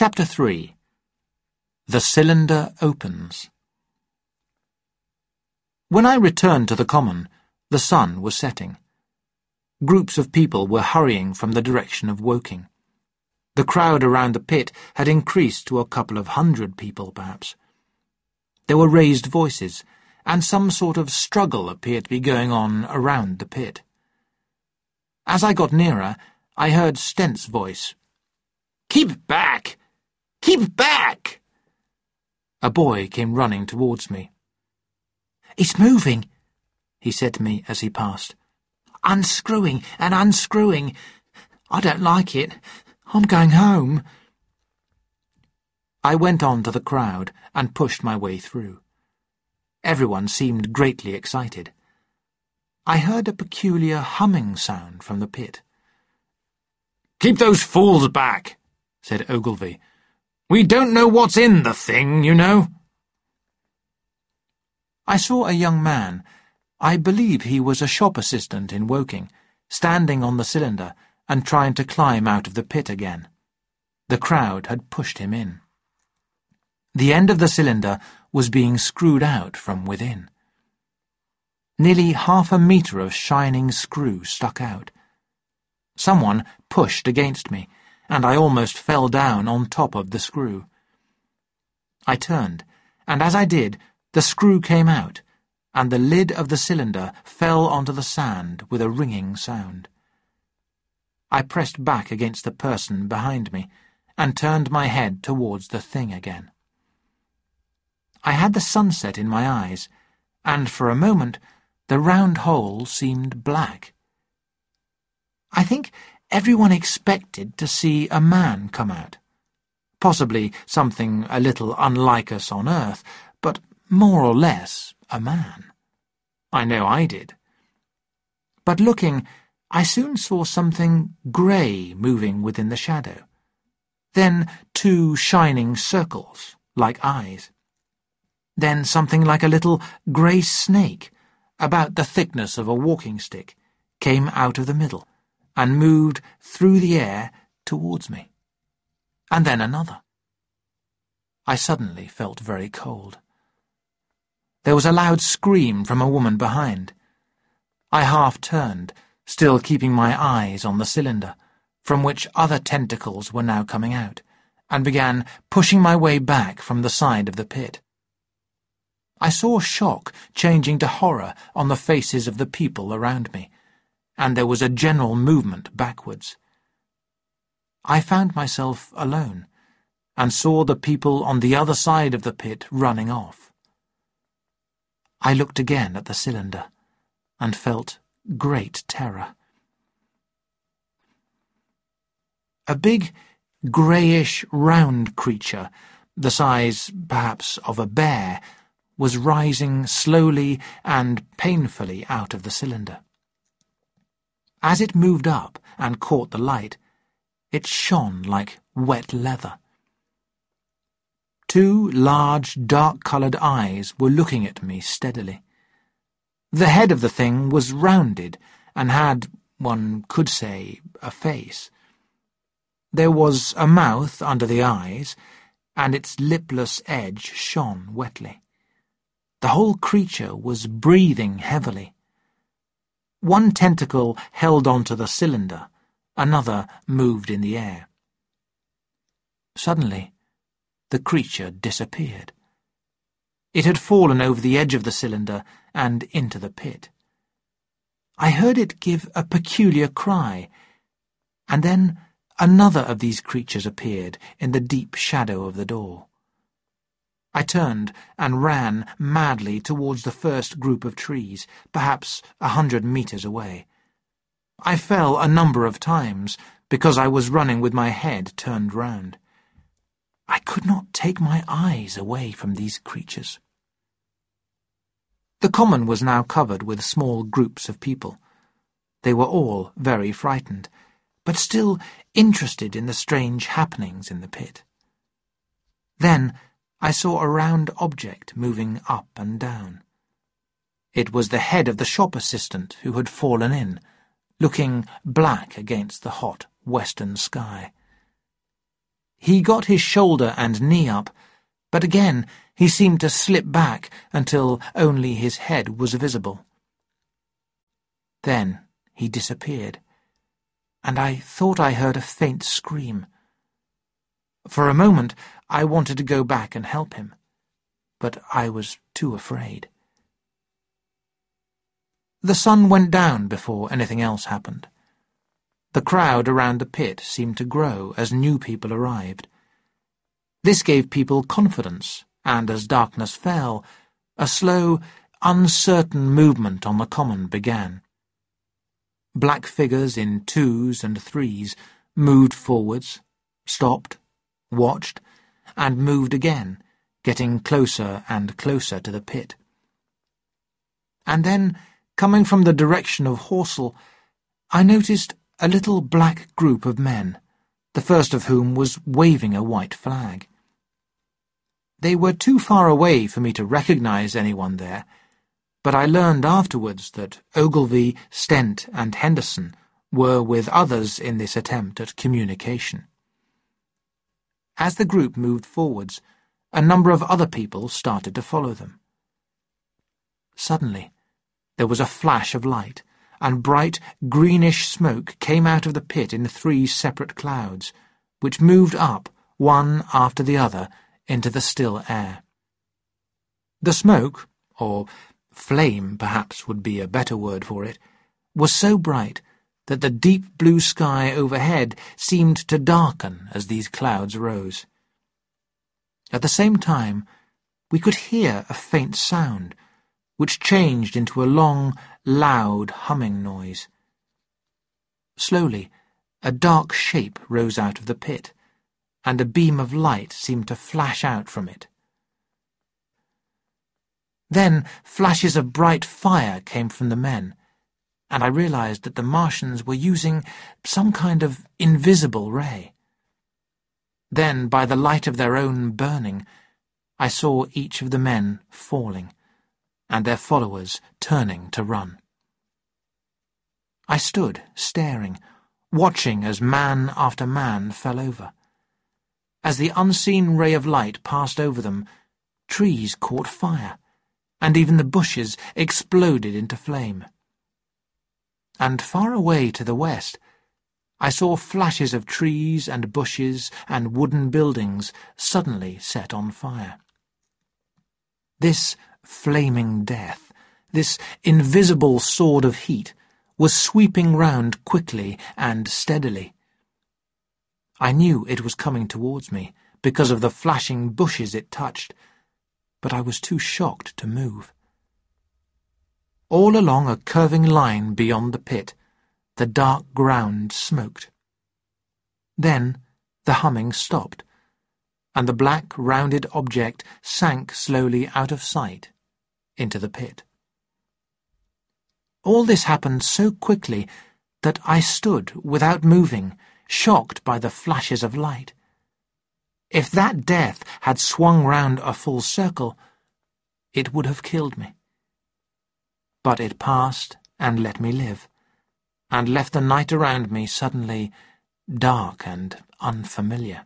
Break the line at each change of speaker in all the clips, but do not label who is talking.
Chapter 3. The cylinder opens. When I returned to the common, the sun was setting. Groups of people were hurrying from the direction of Woking. The crowd around the pit had increased to a couple of 100 people, perhaps. There were raised voices, and some sort of struggle appeared to be going on around the pit. As I got nearer, I heard Stent's voice. "Keep back! Keep back!" A boy came running towards me. "It's moving," he said to me as he passed. "Unscrewing and unscrewing. I don't like it. I'm going home." I went on to the crowd and pushed my way through. Everyone seemed greatly excited. I heard a peculiar humming sound from the pit. "Keep those fools back," said Ogilvy. "We don't know what's in the thing, you know." I saw a young man, I believe he was a shop assistant in Woking, standing on the cylinder and trying to climb out of the pit again. The crowd had pushed him in. The end of the cylinder was being screwed out from within. Nearly 1/2 metre of shining screw stuck out. Someone pushed against me, and I almost fell down on top of the screw. I turned, and as I did, the screw came out, and the lid of the cylinder fell onto the sand with a ringing sound. I pressed back against the person behind me, and turned my head towards the thing again. I had the sunset in my eyes, and for a moment the round hole seemed black. I think everyone expected to see a man come out. Possibly something a little unlike us on Earth, but more or less a man. I know I did. But looking, I soon saw something grey moving within the shadow. Then 2 shining circles, like eyes. Then something like a little grey snake, about the thickness of a walking stick, came out of the middle, and moved through the air towards me. And then another. I suddenly felt very cold. There was a loud scream from a woman behind. I half-turned, still keeping my eyes on the cylinder, from which other tentacles were now coming out, and began pushing my way back from the side of the pit. I saw shock changing to horror on the faces of the people around me, and there was a general movement backwards. I found myself alone, and saw the people on the other side of the pit running off. I looked again at the cylinder, and felt great terror. A big, greyish, round creature, the size, perhaps, of a bear, was rising slowly and painfully out of the cylinder. As it moved up and caught the light, it shone like wet leather. 2 large, dark-coloured eyes were looking at me steadily. The head of the thing was rounded and had, one could say, a face. There was a mouth under the eyes, and its lipless edge shone wetly. The whole creature was breathing heavily. One tentacle held onto the cylinder, another moved in the air. Suddenly, the creature disappeared. It had fallen over the edge of the cylinder and into the pit. I heard it give a peculiar cry, and then another of these creatures appeared in the deep shadow of the door. I turned and ran madly towards the first group of trees, perhaps 100 metres away. I fell a number of times, because I was running with my head turned round. I could not take my eyes away from these creatures. The common was now covered with small groups of people. They were all very frightened, but still interested in the strange happenings in the pit. Then I saw a round object moving up and down. It was the head of the shop assistant who had fallen in, looking black against the hot western sky. He got his shoulder and knee up, but again he seemed to slip back until only his head was visible. Then he disappeared, and I thought I heard a faint scream. For a moment I wanted to go back and help him, but I was too afraid. The sun went down before anything else happened. The crowd around the pit seemed to grow as new people arrived. This gave people confidence, and as darkness fell, a slow, uncertain movement on the common began. Black figures in 2s and 3s moved forwards, stopped, watched, and moved again, getting closer and closer to the pit. And then, coming from the direction of Horsell, I noticed a little black group of men, the first of whom was waving a white flag. They were too far away for me to recognize anyone there, but I learned afterwards that Ogilvy, Stent, and Henderson were with others in this attempt at communication. As the group moved forwards, a number of other people started to follow them. Suddenly, there was a flash of light, and bright greenish smoke came out of the pit in 3 separate clouds, which moved up, one after the other, into the still air. The smoke, or flame perhaps would be a better word for it, was so bright that the deep blue sky overhead seemed to darken as these clouds rose. At the same time, we could hear a faint sound, which changed into a long, loud humming noise. Slowly, a dark shape rose out of the pit, and a beam of light seemed to flash out from it. Then flashes of bright fire came from the men, and I realized that the Martians were using some kind of invisible ray. Then, by the light of their own burning, I saw each of the men falling, and their followers turning to run. I stood, staring, watching as man after man fell over. As the unseen ray of light passed over them, trees caught fire, and even the bushes exploded into flame. And far away to the west, I saw flashes of trees and bushes and wooden buildings suddenly set on fire. This flaming death, this invisible sword of heat, was sweeping round quickly and steadily. I knew it was coming towards me because of the flashing bushes it touched, but I was too shocked to move. All along a curving line beyond the pit, the dark ground smoked. Then the humming stopped, and the black, rounded object sank slowly out of sight into the pit. All this happened so quickly that I stood without moving, shocked by the flashes of light. If that death had swung round a full circle, it would have killed me. But it passed and let me live, and left the night around me suddenly dark and unfamiliar.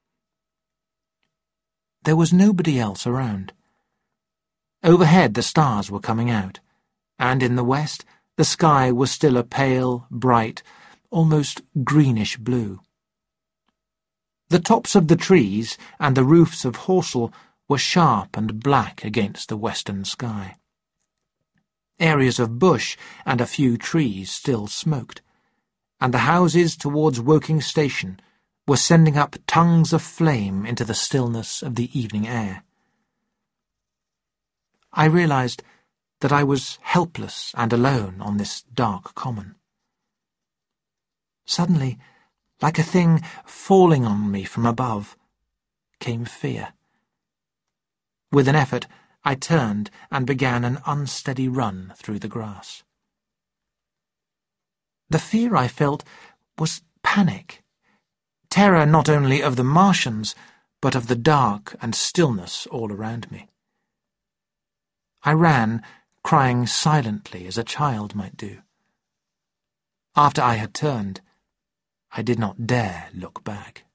There was nobody else around. Overhead the stars were coming out, and in the west the sky was still a pale, bright, almost greenish blue. The tops of the trees and the roofs of Horsell were sharp and black against the western sky. Areas of bush and a few trees still smoked, and the houses towards Woking Station were sending up tongues of flame into the stillness of the evening air. I realized that I was helpless and alone on this dark common. Suddenly, like a thing falling on me from above, came fear. With an effort, I turned and began an unsteady run through the grass. The fear I felt was panic, terror not only of the Martians, but of the dark and stillness all around me. I ran, crying silently as a child might do. After I had turned, I did not dare look back.